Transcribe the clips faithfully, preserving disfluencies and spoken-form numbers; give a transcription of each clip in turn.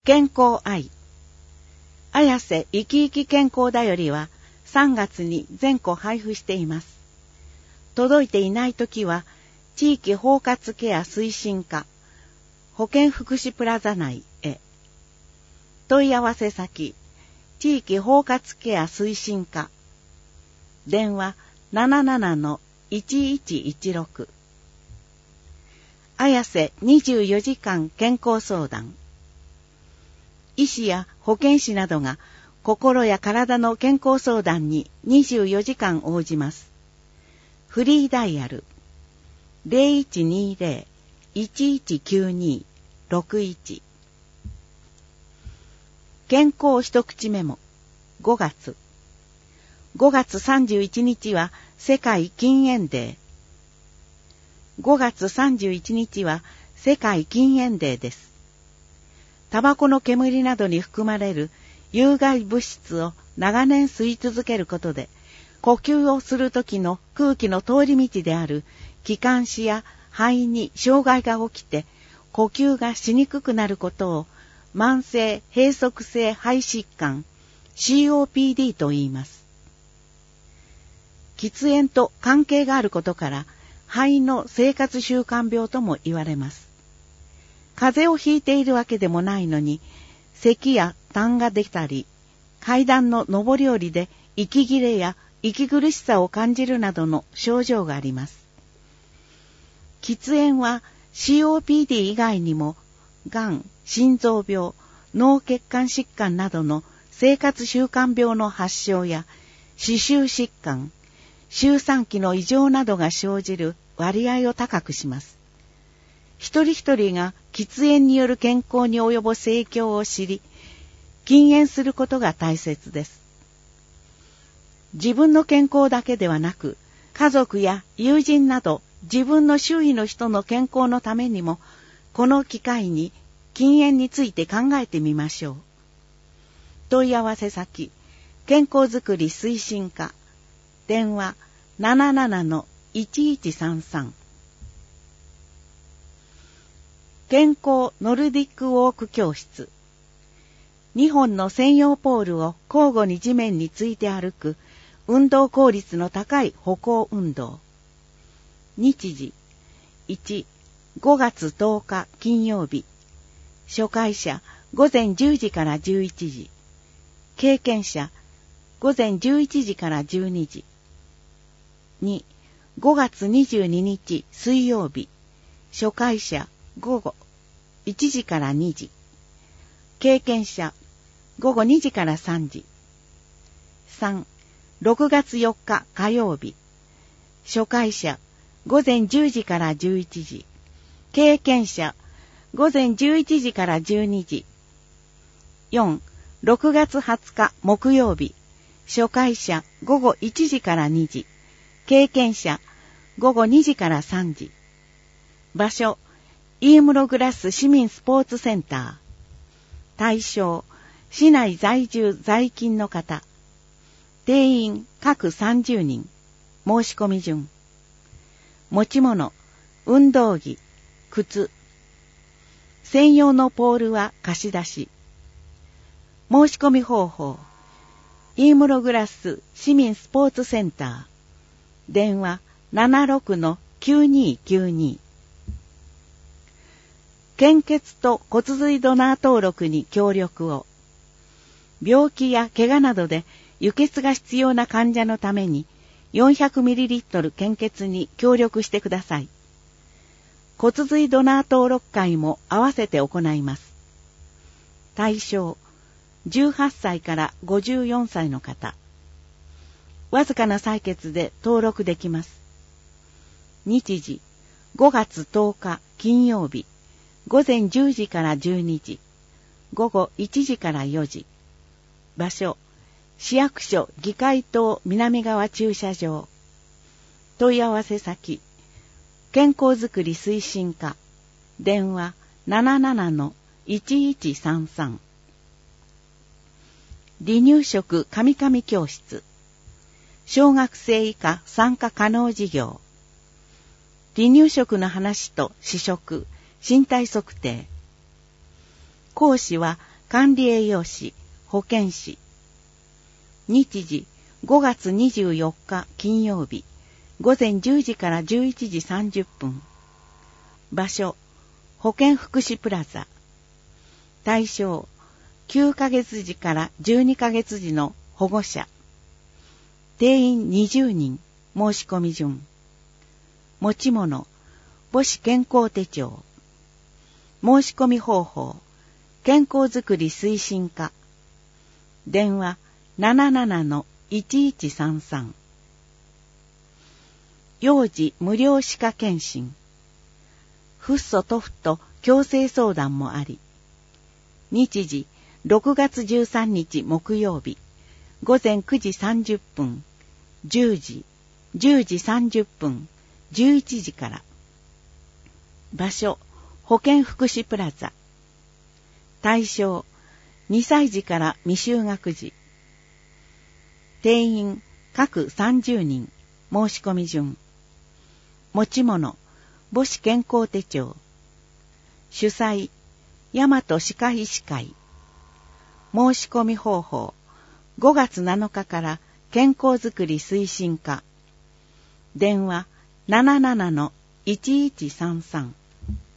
健康愛。綾瀬生き生き健康だよりはさんがつに全個配布しています。届いていないときは、地域包括ケア推進課、保健福祉プラザ内へ。問い合わせ先、地域包括ケア推進課。電話 ななななのいちいちいちろく。綾瀬にじゅうよじかん健康相談。医師や保健師などが心や体の健康相談ににじゅうよじかん応じます。フリーダイヤル ゼロいちにゼロ いちいちきゅうに ろくいち。健康一口メモ。ごがつごがつさんじゅういちにちは世界禁煙デー。ごがつさんじゅういちにちは世界禁煙デーです。タバコの煙などに含まれる有害物質を長年吸い続けることで、呼吸をするときの空気の通り道である気管支や肺に障害が起きて、呼吸がしにくくなることを慢性閉塞性肺疾患 シーオーピーディー と言います。喫煙と関係があることから、肺の生活習慣病とも言われます。風邪をひいているわけでもないのに、咳や痰が出たり、階段の上り下りで息切れや息苦しさを感じるなどの症状があります。喫煙は シーオーピーディー 以外にも、がん、心臓病、脳血管疾患などの生活習慣病の発症や、歯周疾患、周産期の異常などが生じる割合を高くします。一人一人が喫煙による健康に及ぼす影響を知り、禁煙することが大切です。自分の健康だけではなく、家族や友人など自分の周囲の人の健康のためにも、この機会に禁煙について考えてみましょう。問い合わせ先、健康づくり推進課、電話 ななななのいちいちさんさん。健康ノルディックウォーク教室。にほんの専用ポールを交互に地面について歩く運動効率の高い歩行運動。日時いち、ごがつとおか金曜日。初回者ごぜんじゅうじからじゅういちじ。経験者ごぜんじゅういちじからじゅうにじ。に、ごがつにじゅうににち水曜日。初回者午後いちじからにじ。経験者午後にじからさんじ。さん、ろくがつよっか火曜日。初回者午前じゅうじからじゅういちじ。経験者午前じゅういちじからじゅうにじ。よん、ろくがつはつか木曜日。初回者午後いちじからにじ。経験者午後にじからさんじ。場所イームログラス市民スポーツセンター。対象市内在住在勤の方。定員各さんじゅうにん。申し込み順。持ち物運動着、靴。専用のポールは貸し出し。申し込み方法イームログラス市民スポーツセンター。電話 ななろくのきゅうにーきゅうに。献血と骨髄ドナー登録に協力を。病気や怪我などで輸血が必要な患者のために よんひゃくミリリットル 献血に協力してください。骨髄ドナー登録会も合わせて行います。対象じゅうはっさいからごじゅうよんさいの方。わずかな採血で登録できます。日時ごがつとおか金曜日。ごぜんじゅうじからじゅうにじ。午後いちじからよじ。場所市役所議会棟南側駐車場。問い合わせ先健康づくり推進課。電話 ななななのいちいちさんさん。離乳食カミカミ教室。小学生以下参加可能事業。離乳食の話と試食身体測定。講師は管理栄養士、保健師。日時、ごがつにじゅうよっか金曜日、ごぜんじゅうじからじゅういちじさんじゅっぷん。場所、保健福祉プラザ。対象、きゅうかげつじからじゅうにかげつじの保護者。定員にじゅうにん、申し込み順。持ち物、母子健康手帳。申し込み方法、健康づくり推進課。電話 ななななのいちいちさんさん。幼児無料歯科検診。フッ素とフと矯正相談もあり。日時、ろくがつじゅうさんにち木曜日、ごぜんくじさんじゅっぷん、じゅうじ、じゅうじさんじゅっぷん、じゅういちじから。場所、保健福祉プラザ。対象、にさいじから未就学児。定員、各さんじゅうにん、申し込み順。持ち物、母子健康手帳。主催、大和歯科医師会。申し込み方法、ごがつなのかから健康づくり推進課。電話 ななななのいちいちさんさん。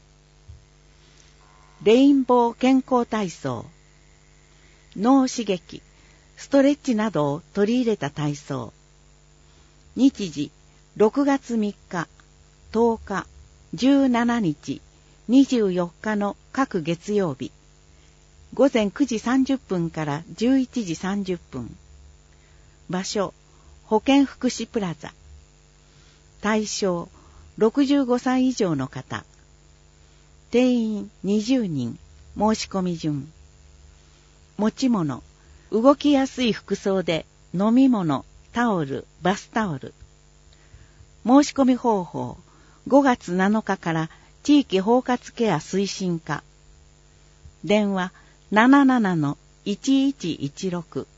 レインボー健康体操。脳刺激、ストレッチなどを取り入れた体操。日時、ろくがつみっか、とおか、じゅうしちにち、にじゅうよっかの各月曜日。ごぜんくじさんじゅっぷんからじゅういちじさんじゅっぷん。場所、保健福祉プラザ。対象、ろくじゅうごさい以上の方。定員にじゅうにん、申し込み順。持ち物、動きやすい服装で飲み物、タオル、バスタオル。申し込み方法、ごがつなのかから地域包括ケア推進課。電話 ななななのいちいちいちろく。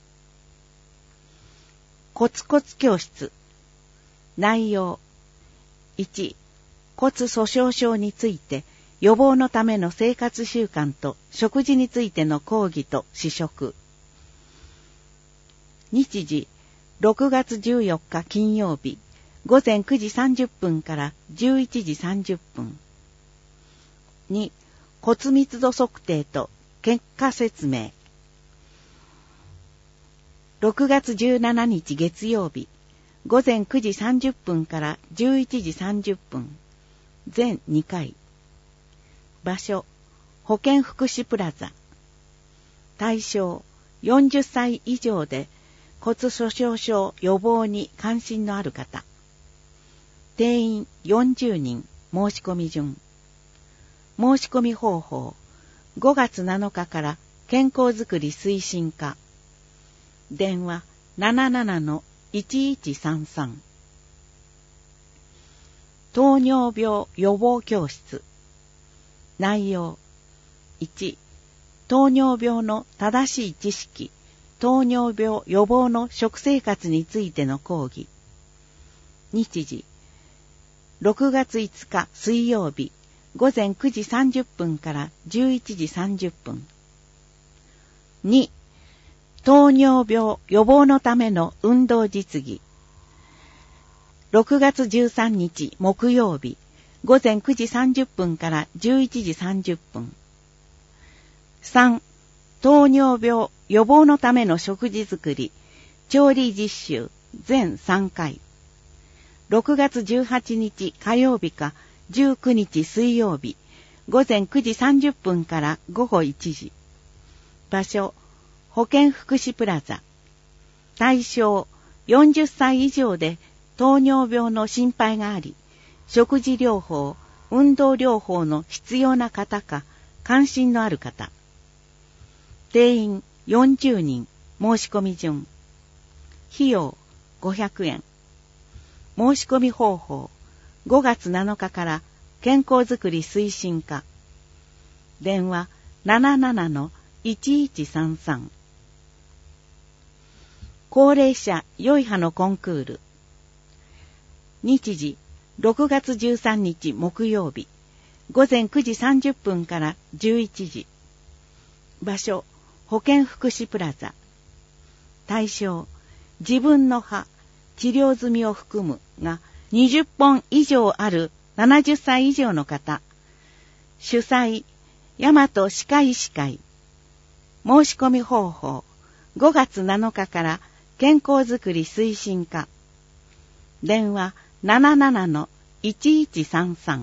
コツコツ教室。内容。いち、骨粗鬆症について予防のための生活習慣と食事についての講義と試食。日時、ろくがつじゅうよっか金曜日、ごぜんくじさんじゅっぷんからじゅういちじさんじゅっぷん。に、骨密度測定と結果説明。ろくがつじゅうしちにち月曜日、ごぜんくじさんじゅっぷんからじゅういちじさんじゅっぷん。全にかい。場所、保健福祉プラザ。対象、よんじゅっさい以上で骨粗鬆症予防に関心のある方。定員よんじゅうにん、申し込み順。申し込み方法、ごがつなのかから健康づくり推進課。電話 ななななのいちいちさんさん。糖尿病予防教室。内容。いち、糖尿病の正しい知識、糖尿病予防の食生活についての講義。日時、ろくがついつか水曜日、ごぜんくじさんじゅっぷんからじゅういちじさんじゅっぷん。に、糖尿病予防のための運動実技。ろくがつじゅうさんにち木曜日、ごぜんくじさんじゅっぷんからじゅういちじさんじゅっぷん。さん、糖尿病予防のための食事作り、調理実習、全さんかい。ろくがつじゅうはちにち火曜日かじゅうくにち水曜日、ごぜんくじさんじゅっぷんからごごいちじ。場所、保健福祉プラザ。対象、よんじゅっさい以上で糖尿病の心配があり、食事療法、運動療法の必要な方か、関心のある方。定員よんじゅうにん、申し込み順。費用ごひゃくえん。申し込み方法、ごがつなのかから健康づくり推進課。電話 ななななのいちいちさんさん。高齢者良い歯のコンクール。日時、ろくがつじゅうさんにち木曜日、ごぜんくじさんじゅっぷんからじゅういちじ。場所、 保健福祉プラザ。対象、自分の歯、治療済みを含むがにじゅっぽん以上あるななじゅっさい以上の方。主催、大和歯科医師会。申し込み方法、ごがつなのかから健康づくり推進課。電話 ななななのいちいちさんさん。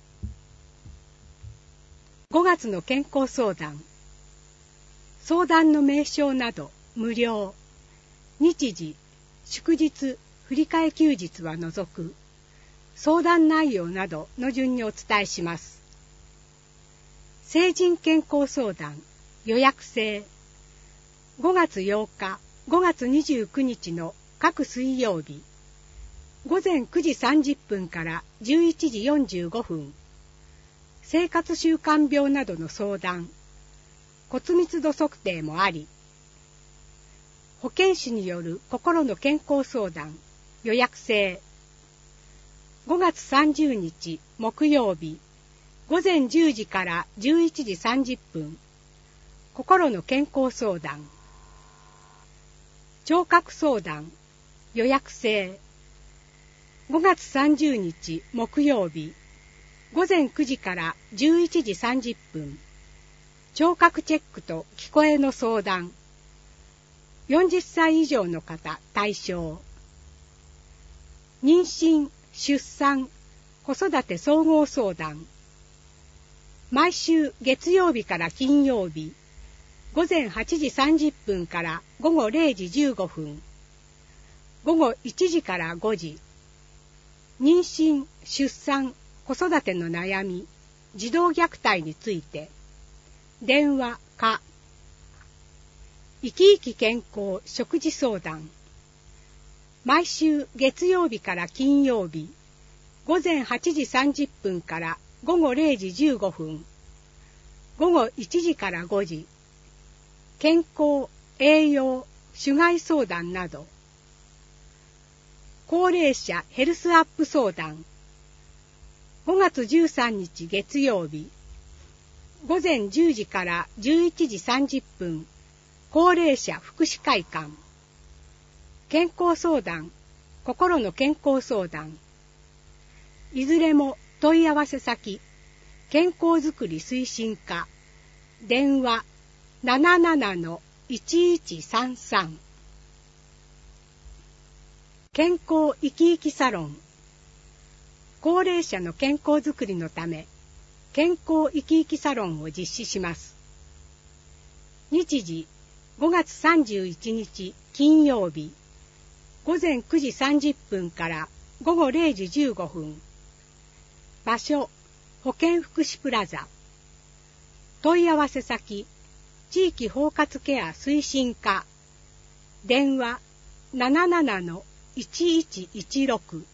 ごがつの健康相談。相談の名称など無料。日時、祝日、振り替え休日は除く。相談内容などの順にお伝えします。成人健康相談、予約制。ごがつようか、ごがつにじゅうくにちの各水曜日。ごぜんくじさんじゅっぷんからじゅういちじよんじゅうごふん。生活習慣病などの相談、骨密度測定もあり、保健師による心の健康相談、予約制。ごがつさんじゅうにち木曜日、ごぜんじゅうじからじゅういちじさんじゅっぷん、心の健康相談。聴覚相談、予約制。ごがつさんじゅうにち木曜日、ごぜんくじからじゅういちじさんじゅっぷん、聴覚チェックと聞こえの相談。よんじゅっさい以上の方対象。妊娠、出産、子育て総合相談。毎週月曜日から金曜日、ごぜんはちじさんじゅっぷんからごごれいじじゅうごふん、ごごいちじからごじ。妊娠、出産、子育ての悩み、児童虐待について、電話か、生き生き健康食事相談。毎週月曜日から金曜日、ごぜんはちじさんじゅっぷんからごごれいじじゅうごふん、ごごいちじからごじ、健康、栄養、種害相談など。高齢者ヘルスアップ相談。ごがつじゅうさんにち月曜日、ごぜんじゅうじからじゅういちじさんじゅっぷん、高齢者福祉会館。健康相談、心の健康相談。いずれも問い合わせ先、健康づくり推進課。電話 ななななのいちいちさんさん。健康生き生きサロン。高齢者の健康づくりのため、健康生き生きサロンを実施します。日時、ごがつさんじゅういちにち金曜日、ごぜんくじさんじゅっぷんからごごれいじじゅうごふん。場所、保健福祉プラザ。問い合わせ先、地域包括ケア推進課。電話 ななななのいちいちいちろく。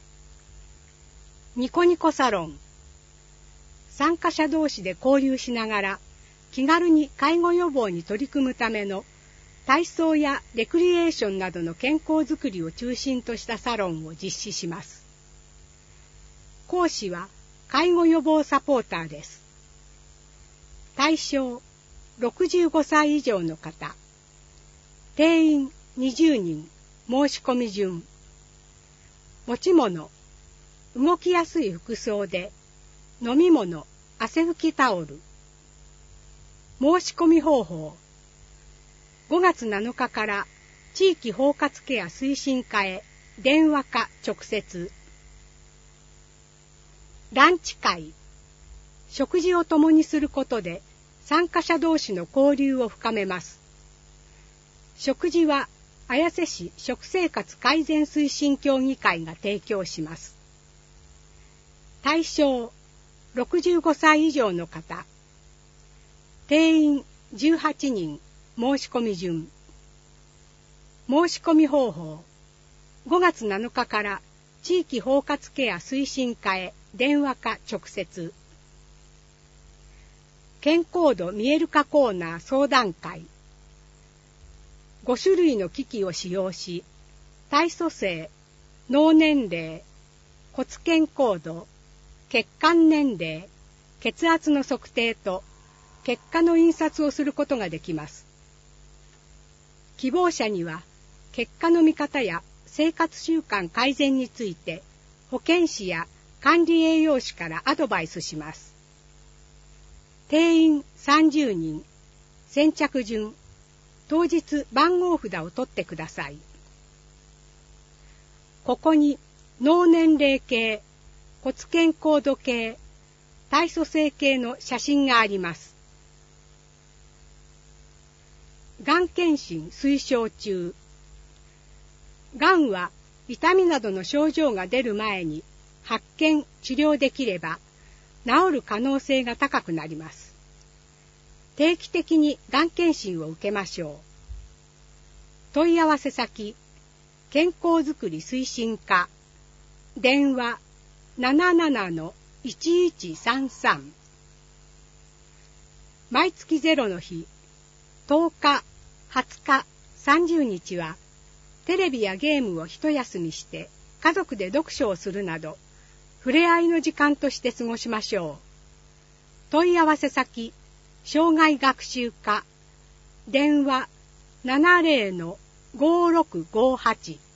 ニコニコサロン。参加者同士で交流しながら気軽に介護予防に取り組むための体操やレクリエーションなどの健康づくりを中心としたサロンを実施します。講師は介護予防サポーターです。対象ろくじゅうごさい以上の方。定員にじゅうにん、申し込み順。持ち物、動きやすい服装で、飲み物、汗拭きタオル。申し込み方法。ごがつなのかから地域包括ケア推進課へ電話か直接。ランチ会。食事を共にすることで参加者同士の交流を深めます。食事は綾瀬市食生活改善推進協議会が提供します。対象ろくじゅうごさい以上の方。定員じゅうはちにん、申し込み順。申し込み方法。ごがつなのかから地域包括ケア推進課へ電話か直接。健康度見える化コーナー相談会。ごしゅるいの機器を使用し、体組成、脳年齢、骨健康度、血管年齢、血圧の測定と結果の印刷をすることができます。 希望者には結果の見方や生活習慣改善について保健師や管理栄養士からアドバイスします。定員さんじゅうにん、先着順、当日番号札を取ってください。ここに脳年齢計、骨健康度計、体組成計の写真があります。がん検診推奨中。がんは痛みなどの症状が出る前に発見・治療できれば治る可能性が高くなります。定期的にがん検診を受けましょう。問い合わせ先、健康づくり推進課、電話 ななななのいちいちさんさん。毎月ゼロの日、とおか、はつか、さんじゅうにちはテレビやゲームを一休みして家族で読書をするなど触れ合いの時間として過ごしましょう。問い合わせ先、障害学習課、電話 ななじゅうのごろくごはち。